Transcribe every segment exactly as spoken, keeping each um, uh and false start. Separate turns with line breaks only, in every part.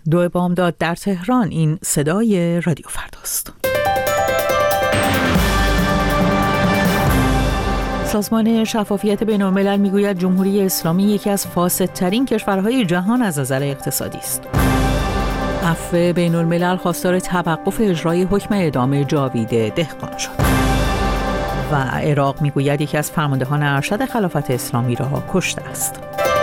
دو بامداد در تهران. این صدای رادیو فرداست. سازمان شفافیت بین‌الملل میگوید جمهوری اسلامی یکی از فاسدترین کشورهای جهان از نظر اقتصادی است. عفو بین‌الملل خواستار توقف اجرای حکم اعدام جاوید دهقان شد. و عراق میگوید یکی از فرماندهان ارشد خلافت اسلامی را کشته است.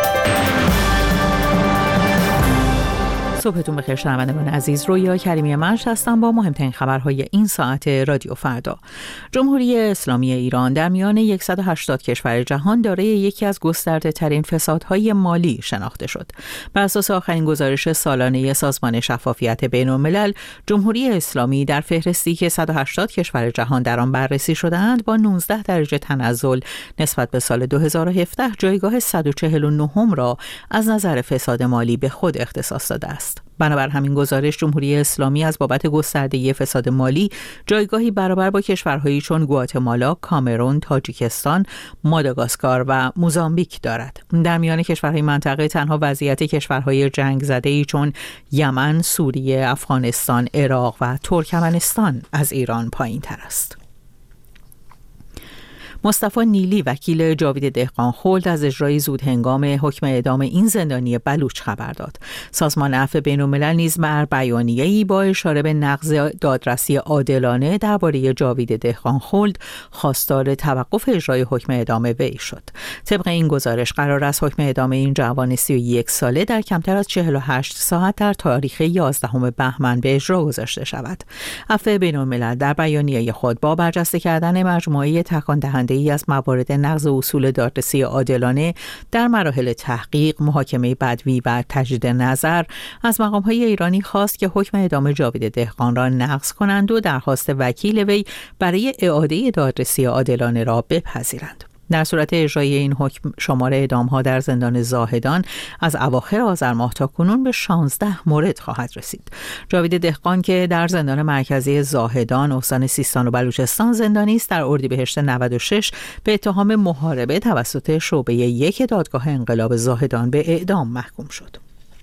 صبحتون بخیر شنوندگان عزیز، رویا کریمی منش هستم با مهمترین خبرهای این ساعت رادیو فردا. جمهوری اسلامی ایران در میان صد و هشتاد کشور جهان دارای یکی از گسترده ترین فسادهای مالی شناخته شد. بر اساس آخرین گزارش سالانه سازمان شفافیت بین‌الملل، جمهوری اسلامی در فهرستی که صد و هشتاد کشور جهان در آن بررسی شده‌اند با نوزده درجه تنزل نسبت به سال دو هزار و هفده جایگاه صد و چهل و نه را از نظر فساد مالی به خود اختصاص داده است. بنابر همین گزارش، جمهوری اسلامی از بابت گستردگی فساد مالی جایگاهی برابر با کشورهایی چون گواتمالا، کامرون، تاجیکستان، ماداگاسکار و موزامبیک دارد. در میان کشورهای منطقه تنها وضعیت کشورهای جنگ زده‌ای چون یمن، سوریه، افغانستان، عراق و ترکمنستان از ایران پایین‌تر است. مصطفی نیلی وکیل جاوید دهقان خلد از اجرای زودهنگام حکم اعدام این زندانی بلوچ خبر داد. سازمان عفو بین‌الملل نیز بر بیانیه‌ای با اشاره به نقض دادرسی عادلانه درباره جاوید دهقان خلد خواستار توقف اجرای حکم اعدام وی شد. طبق این گزارش قرار است حکم اعدام این جوان سی و یک ساله در کمتر از چهل و هشت ساعت در تاریخ یازدهم بهمن به اجرا گذاشته شود. عفو بین‌الملل در بیانیه خود با برجسته کردن مجموعه تکان دهنده ای از موارد نقض اصول دادرسی عادلانه در مراحل تحقیق، محاکمه بدوی و تجدید نظر از مقام‌های ایرانی خواست که حکم اعدام جاوید دهقان را نقض کنند و درخواست وکیل وی برای اعاده دادرسی عادلانه را بپذیرند. در صورت اجرای این حکم، شمار اعدام‌ها در زندان زاهدان از اواخر آذر ماه تا کنون به شانزده مورد خواهد رسید. جاوید دهقان که در زندان مرکزی زاهدان استان سیستان و بلوچستان زندانی است، در اردیبهشت نود و شش به اتهام محاربه توسط شعبه یک دادگاه انقلاب زاهدان به اعدام محکوم شد.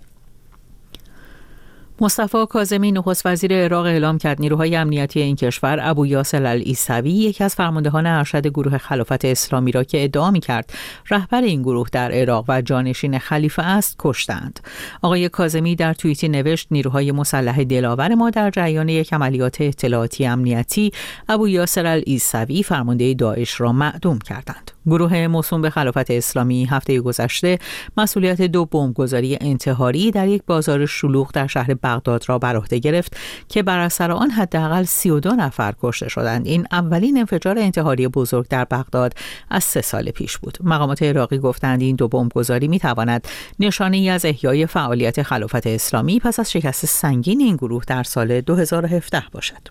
مصطفی کاظمی نخست وزیر عراق اعلام کرد نیروهای امنیتی این کشور ابو یاسر العیسوی، یکی از فرماندهان ارشد گروه خلافت اسلامی را که ادعا می‌کرد رهبر این گروه در عراق و جانشین خلیفه است، کشتند. آقای کاظمی در توییتی نوشت نیروهای مسلح دلاور ما در جریان یک عملیات اطلاعاتی امنیتی ابو یاسر العیسوی فرمانده داعش را معدوم کردند. گروه موسوم به خلافت اسلامی هفته گذشته مسئولیت دو بمبگذاری انتحاری در یک بازار شلوغ در شهر بغداد را بر عهده گرفت که بر اثر آن حداقل سی و دو نفر کشته شدند. این اولین انفجار انتحاری بزرگ در بغداد از سه سال پیش بود. مقامات عراقی گفتند این دو بمبگذاری می‌تواند نشانه‌ای از احیای فعالیت خلافت اسلامی پس از شکست سنگین این گروه در سال دو هزار و هفده باشد.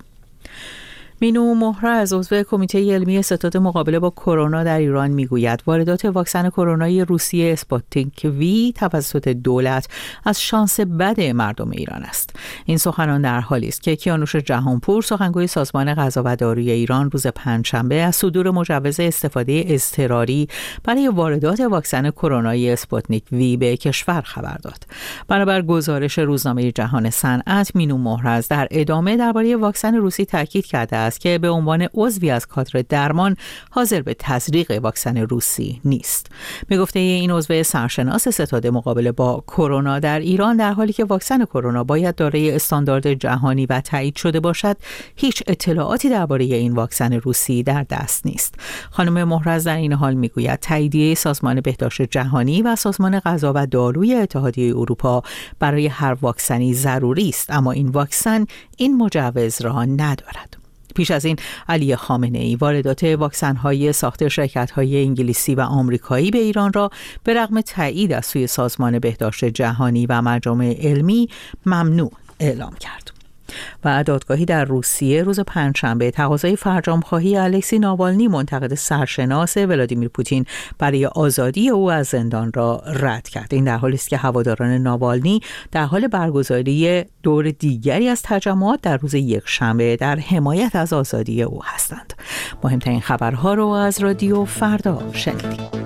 مینو مهرز عضو کمیته علمی ستاد مقابله با کرونا در ایران میگوید واردات واکسن کرونای روسیه اسپوتنیک وی توسط دولت از شانس بد مردم ایران است. این سخنان در حالی است که کیانوش جهانپور سخنگوی سازمان غذا و داروی ایران روز پنجشنبه از صدور مجوز استفاده اضطراری برای واردات واکسن کرونای اسپوتنیک وی به کشور خبر داد. بنابر گزارش روزنامه جهان صنعت، مینو مهرز در ادامه درباره واکسن روسی تاکید کرده است که به عنوان عضوی از کادر درمان حاضر به تزریق واکسن روسی نیست. می گفته این عضو سرشناس ستاد مقابله با کرونا در ایران در حالی که واکسن کرونا باید دارای استاندارد جهانی و تایید شده باشد، هیچ اطلاعاتی درباره این واکسن روسی در دست نیست. خانم مهرز در این حال می گوید تاییدیه سازمان بهداشت جهانی و سازمان غذا و داروی اتحادیه اروپا برای هر واکسنی ضروری است، اما این واکسن این مجوز را ندارد. پیش از این علی خامنه‌ای واردات واکسن‌های ساخت شرکت‌های انگلیسی و آمریکایی به ایران را به رغم تایید از سوی سازمان بهداشت جهانی و مجامع علمی ممنوع اعلام کرد. و دادگاهی در روسیه روز پنجشنبه تقاضای فرجام‌خواهی الکسی ناوالنی منتقد سرشناس ولادیمیر پوتین برای آزادی او از زندان را رد کرد. این در حالی است که هواداران ناوالنی در حال برگزاری دور دیگری از تجمعات در روز یکشنبه در حمایت از آزادی او هستند. مهمترین خبرها رو از رادیو فردا شنیدید.